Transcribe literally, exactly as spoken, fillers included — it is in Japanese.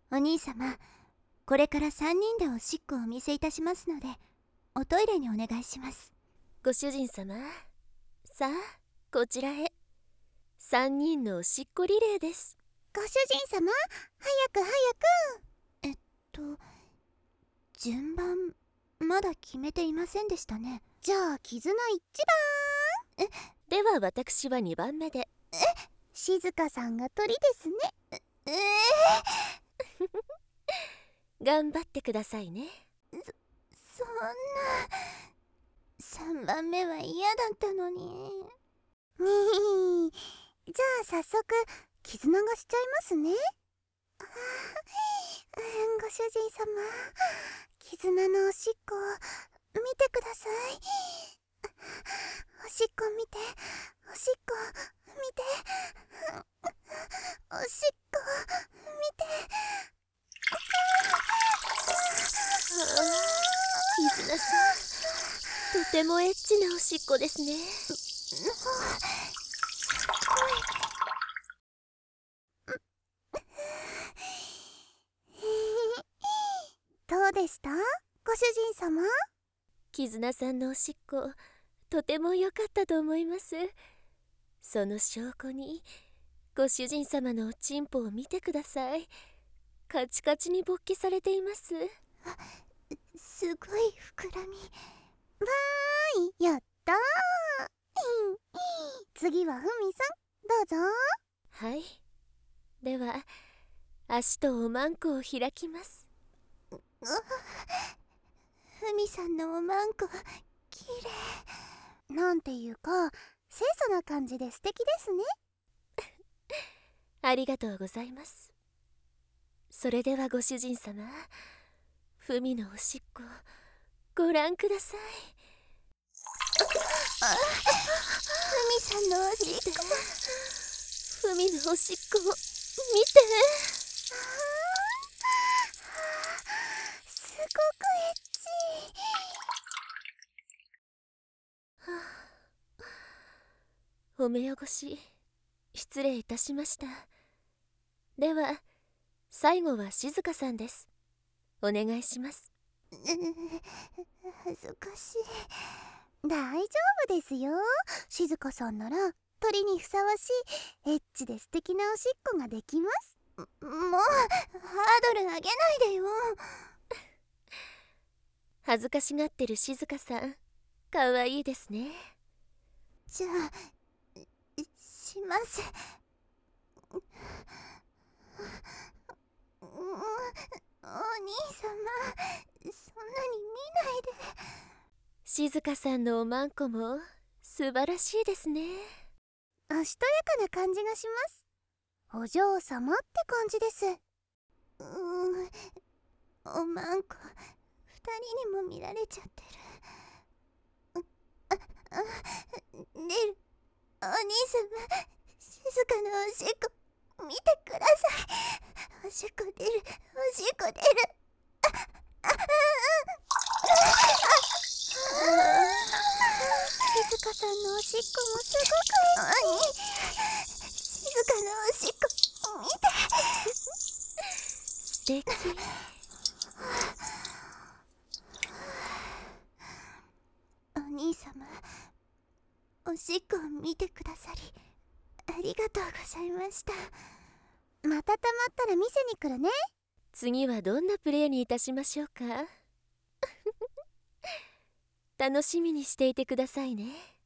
お兄様、これからさんにんでおしっこをお見せいたしますので、おトイレにお願いします。 ご主人様、さあこちらへ。さんにんのおしっこリレーです。 ご主人様、早く早く。 えっと順番まだ決めていませんでしたね。 じゃあ絆一番。 えでは私はにばんめで。 え静香さんが鳥ですね。 えー、頑張ってくださいね。 そ、そんなさんばんめは嫌だったのに。 にじゃあ早速絆がしちゃいますね。あご主人様、絆のおしっこ見てください。おしっこ見て、おしっこ見て、おしっこ見て。 絆さん、とてもエッチなおしっこですね。 どうでした、ご主人様？ 絆さんのおしっこ、とても良かったと思います。その証拠にご主人様のおちんぽを見てください。カチカチに勃起されています。 すごい膨らみ。 わーい、やったー。次はふみさん、どうぞ。 はい、では足とおまんこを開きます。 ふみさんのおまんこきれい。なんていうか清楚な感じで素敵ですね。 ありがとうございます。それではご主人様、ふみのおしっこご覧ください。 あ、ふみさんのおしっこ。 ふみのおしっこ見て。 すごくエッチ。 はあ、お目汚し失礼いたしました。では最後は静香さんです。お願いします。 恥ずかしい。 大丈夫ですよ。静香さんなら鳥にふさわしいエッチで素敵なおしっこができます。 もうハードル上げないでよ。 恥ずかしがってる静香さん、かわいいですね。 じゃあします。お兄様、そんなに見ないで。 静香さんのおまんこも素晴らしいですね。 おしとやかな感じがします。お嬢様って感じです。 うーん、おまんこ二人にも見られちゃってる。あ、あ、出る。お兄様、静かなおしっこ見てください。おしっこ出る、おしっこ出る。あ、あ、あ、 静香さんのおしっこもすごくエッチ。 静かなおしっこ見て。 素敵。 お兄様、おしっこを見てくださりありがとうございました。 またたまったら見せに来るね。 次はどんなプレーにいたしましょうか。楽しみにしていてくださいね。